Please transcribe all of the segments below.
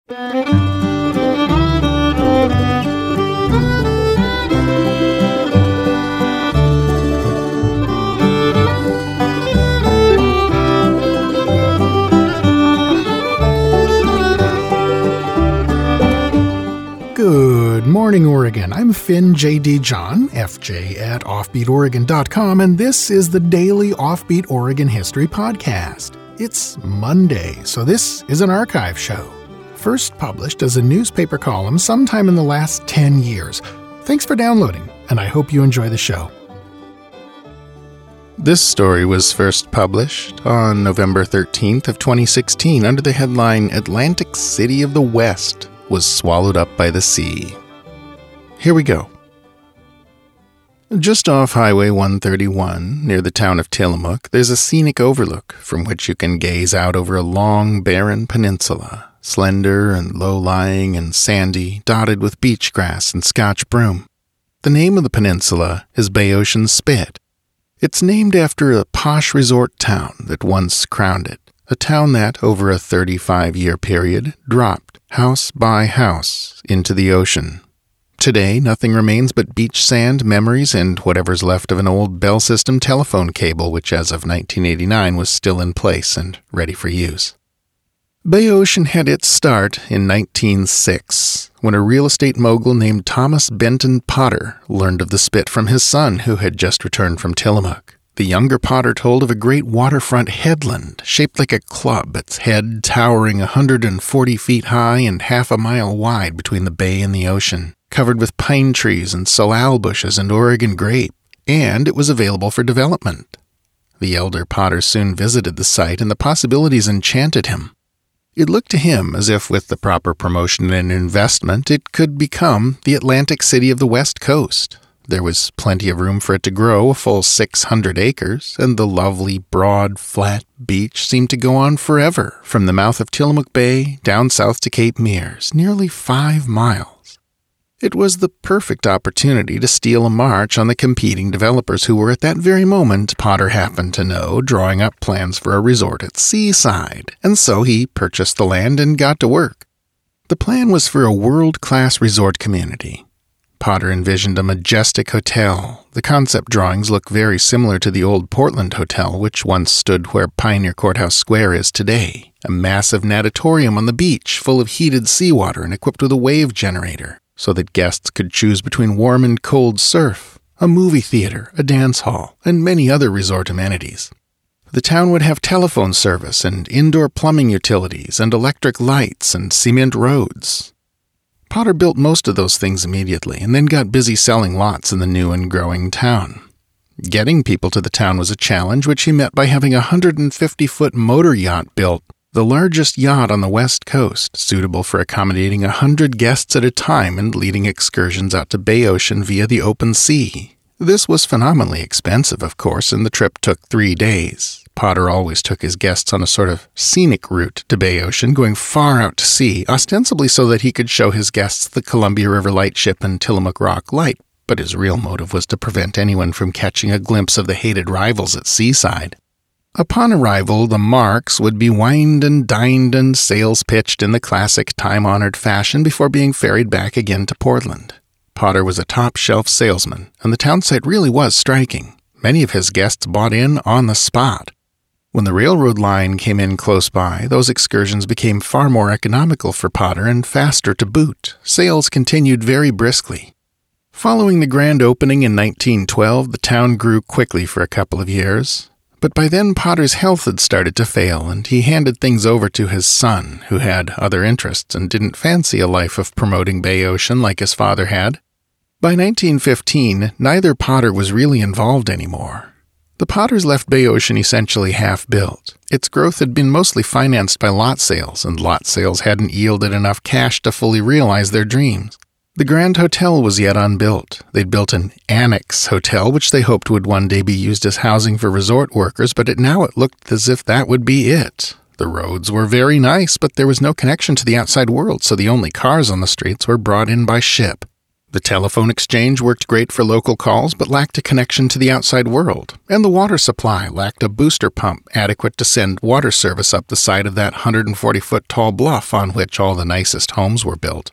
Good morning, Oregon. I'm Finn J.D. John, FJ at OffbeatOregon.com, and this is the Daily Offbeat Oregon History Podcast. It's Monday, so this is an archive show. First published as a newspaper column sometime in the last 10 years. Thanks for downloading, and I hope you enjoy the show. This story was first published on November 13th of 2016 under the headline Atlantic City of the West was swallowed up by the sea. Here we go. Just off Highway 131, near the town of Tillamook, there's a scenic overlook from which you can gaze out over a long, barren peninsula, slender and low-lying and sandy, dotted with beach grass and Scotch broom. The name of the peninsula is Bay Ocean Spit. It's named after a posh resort town that once crowned it, a town that, over a 35-year period, dropped house by house into the ocean. Today, nothing remains but beach sand, memories, and whatever's left of an old Bell System telephone cable which as of 1989 was still in place and ready for use. Bay Ocean had its start in 1906, when a real estate mogul named Thomas Benton Potter learned of the spit from his son, who had just returned from Tillamook. The younger Potter told of a great waterfront headland shaped like a club, its head towering 140 feet high and half a mile wide between the bay and the ocean, covered with pine trees and salal bushes and Oregon grape, and it was available for development. The elder Potter soon visited the site, and the possibilities enchanted him. It looked to him as if, with the proper promotion and investment, it could become the Atlantic City of the West Coast. There was plenty of room for it to grow, a full 600 acres, and the lovely, broad, flat beach seemed to go on forever, from the mouth of Tillamook Bay down south to Cape Meares, nearly 5 miles. It was the perfect opportunity to steal a march on the competing developers who were at that very moment, Potter happened to know, drawing up plans for a resort at Seaside, and so he purchased the land and got to work. The plan was for a world-class resort community. Potter envisioned a majestic hotel. The concept drawings look very similar to the old Portland Hotel, which once stood where Pioneer Courthouse Square is today. A massive natatorium on the beach, full of heated seawater and equipped with a wave generator, so that guests could choose between warm and cold surf, a movie theater, a dance hall, and many other resort amenities. The town would have telephone service and indoor plumbing utilities and electric lights and cement roads. Potter built most of those things immediately and then got busy selling lots in the new and growing town. Getting people to the town was a challenge, which he met by having a 150-foot motor yacht built, the largest yacht on the West Coast, suitable for accommodating 100 guests at a time and leading excursions out to Bay Ocean via the open sea. This was phenomenally expensive, of course, and the trip took 3 days. Potter always took his guests on a sort of scenic route to Bay Ocean, going far out to sea, ostensibly so that he could show his guests the Columbia River Lightship and Tillamook Rock Light, but his real motive was to prevent anyone from catching a glimpse of the hated rivals at Seaside. Upon arrival, the marks would be wined and dined and sails pitched in the classic time-honored fashion before being ferried back again to Portland. Potter was a top-shelf salesman, and the town site really was striking. Many of his guests bought in on the spot. When the railroad line came in close by, those excursions became far more economical for Potter and faster to boot. Sales continued very briskly. Following the grand opening in 1912, the town grew quickly for a couple of years. But by then Potter's health had started to fail, and he handed things over to his son, who had other interests and didn't fancy a life of promoting Bay Ocean like his father had. By 1915, neither Potter was really involved anymore. The Potters left Bay Ocean essentially half-built. Its growth had been mostly financed by lot sales, and lot sales hadn't yielded enough cash to fully realize their dreams. The Grand Hotel was yet unbuilt. They'd built an annex hotel, which they hoped would one day be used as housing for resort workers, but now it looked as if that would be it. The roads were very nice, but there was no connection to the outside world, so the only cars on the streets were brought in by ship. The telephone exchange worked great for local calls but lacked a connection to the outside world, and the water supply lacked a booster pump adequate to send water service up the side of that 140-foot tall bluff on which all the nicest homes were built.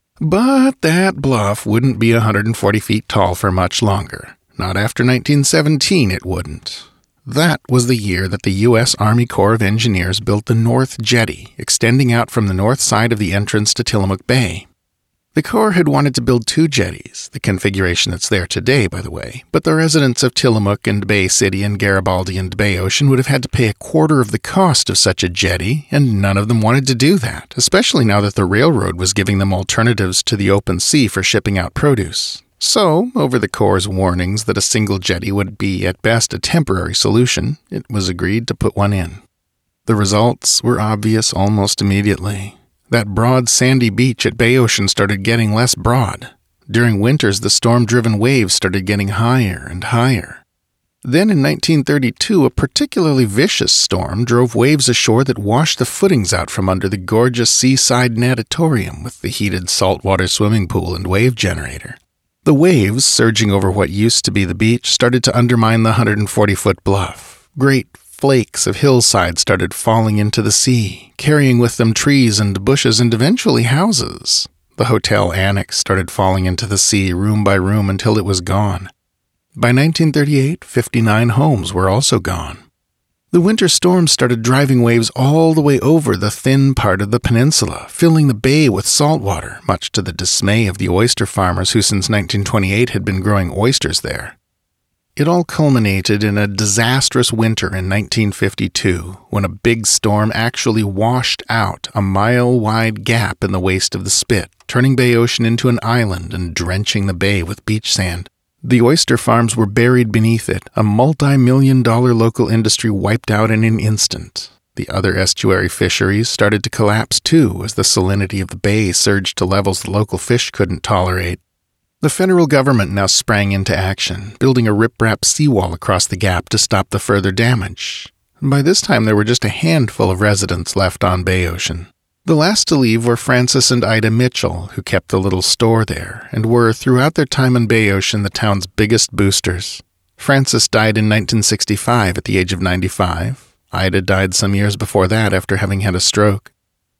But that bluff wouldn't be 140 feet tall for much longer. Not after 1917 it wouldn't. That was the year that the U.S. Army Corps of Engineers built the North Jetty, extending out from the north side of the entrance to Tillamook Bay. The Corps had wanted to build 2 jetties, the configuration that's there today, by the way, but the residents of Tillamook and Bay City and Garibaldi and Bay Ocean would have had to pay a quarter of the cost of such a jetty, and none of them wanted to do that, especially now that the railroad was giving them alternatives to the open sea for shipping out produce. So, over the Corps' warnings that a single jetty would be at best a temporary solution, it was agreed to put one in. The results were obvious almost immediately. That broad sandy beach at Bay Ocean started getting less broad. During winters, the storm-driven waves started getting higher and higher. Then in 1932, a particularly vicious storm drove waves ashore that washed the footings out from under the gorgeous seaside natatorium with the heated saltwater swimming pool and wave generator. The waves, surging over what used to be the beach, started to undermine the 140-foot bluff. Great flakes of hillside started falling into the sea, carrying with them trees and bushes and eventually houses. The hotel annex started falling into the sea room by room until it was gone. By 1938, 59 homes were also gone. The winter storms started driving waves all the way over the thin part of the peninsula, filling the bay with salt water, much to the dismay of the oyster farmers who since 1928 had been growing oysters there. It all culminated in a disastrous winter in 1952, when a big storm actually washed out a mile-wide gap in the waist of the Spit, turning Bay Ocean into an island and drenching the bay with beach sand. The oyster farms were buried beneath it, a multi-million-dollar local industry wiped out in an instant. The other estuary fisheries started to collapse too, as the salinity of the bay surged to levels the local fish couldn't tolerate. The federal government now sprang into action, building a riprap seawall across the gap to stop the further damage. By this time, there were just a handful of residents left on Bay Ocean. The last to leave were Francis and Ida Mitchell, who kept the little store there, and were, throughout their time in Bay Ocean, the town's biggest boosters. Francis died in 1965 at the age of 95. Ida died some years before that after having had a stroke.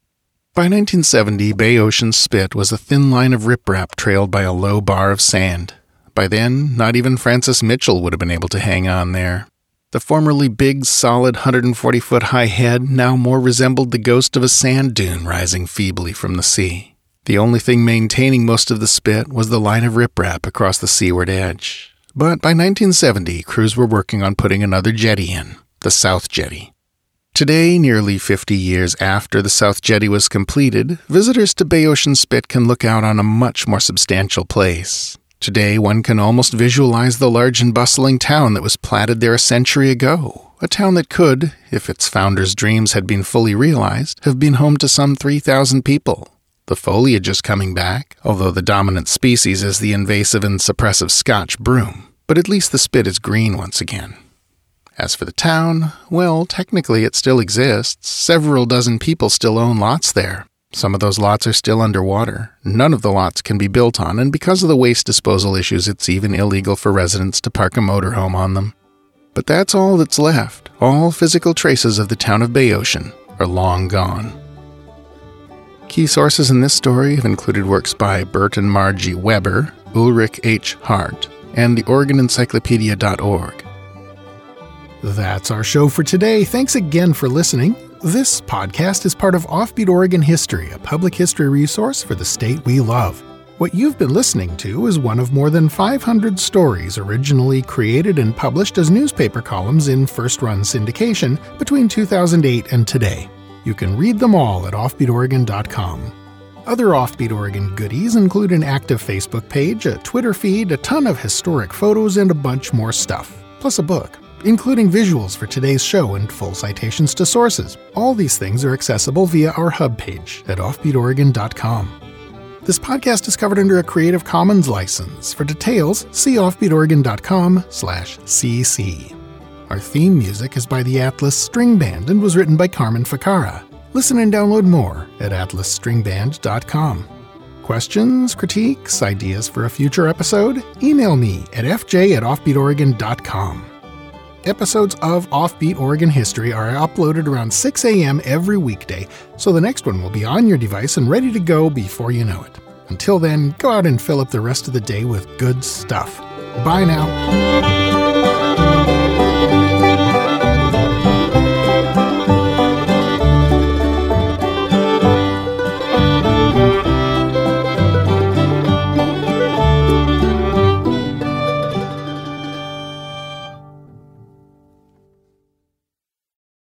By 1970, Bay Ocean's Spit was a thin line of riprap trailed by a low bar of sand. By then, not even Francis Mitchell would have been able to hang on there. The formerly big, solid 140-foot-high head now more resembled the ghost of a sand dune rising feebly from the sea. The only thing maintaining most of the Spit was the line of riprap across the seaward edge. But by 1970, crews were working on putting another jetty in, the South Jetty. Today, nearly 50 years after the South Jetty was completed, visitors to Bay Ocean Spit can look out on a much more substantial place. Today, one can almost visualize the large and bustling town that was platted there a century ago, a town that could, if its founders' dreams had been fully realized, have been home to some 3,000 people. The foliage is coming back, although the dominant species is the invasive and suppressive Scotch broom, but at least the Spit is green once again. As for the town, well, technically it still exists. Several dozen people still own lots there. Some of those lots are still underwater. None of the lots can be built on, and because of the waste disposal issues, it's even illegal for residents to park a motorhome on them. But that's all that's left. All physical traces of the town of Bay Ocean are long gone. Key sources in this story have included works by Bert and Margie Weber, Ulrich H. Hart, and the OregonEncyclopedia.org. That's our show for today. Thanks again for listening. This podcast is part of Offbeat Oregon History, a public history resource for the state we love. What you've been listening to is one of more than 500 stories originally created and published as newspaper columns in first-run syndication between 2008 and today. You can read them all at offbeatoregon.com. Other Offbeat Oregon goodies include an active Facebook page, a Twitter feed, a ton of historic photos, and a bunch more stuff, plus a book, including visuals for today's show and full citations to sources. All these things are accessible via our hub page at offbeatoregon.com. This podcast is covered under a Creative Commons license. For details, see offbeatoregon.com/cc. Our theme music is by the Atlas String Band and was written by Carmen Ficara. Listen and download more at atlasstringband.com. questions, critiques, ideas for a future episode? Email me at fj@offbeatoregon.com. Episodes of Offbeat Oregon History are uploaded around 6 a.m. every weekday, so the next one will be on your device and ready to go before you know it. Until then, go out and fill up the rest of the day with good stuff. Bye now.